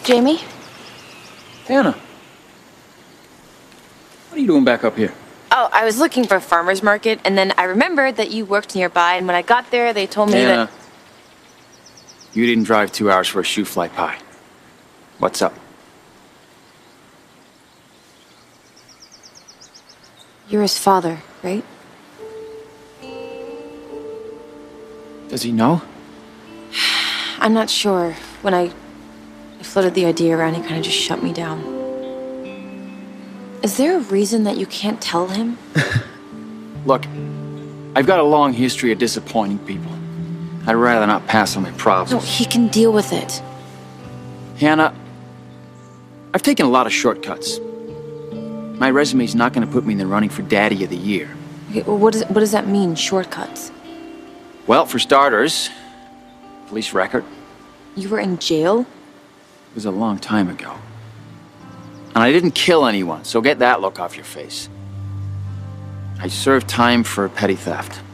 Jamie? Hannah. What are you doing back up here? Oh, I was looking for a farmer's market, and then I remembered that you worked nearby, and when I got there, they told me Hannah, that... you didn't drive 2 hours for a shoe fly pie. What's up? You're his father, right? Does he know? I'm not sure. When I floated the idea around, he kind of just shut me down. Is there a reason that you can't tell him? Look, I've got a long history of disappointing people. I'd rather not pass on my No, problems. he can deal with it. Hannah, I've taken a lot of shortcuts. My resume's not going to put me in the running for Daddy of the Year. Okay, well, what does that mean, shortcuts? Well, for starters, police record. You were in jail? It was a long time ago. And I didn't kill anyone, so get that look off your face. I served time for petty theft.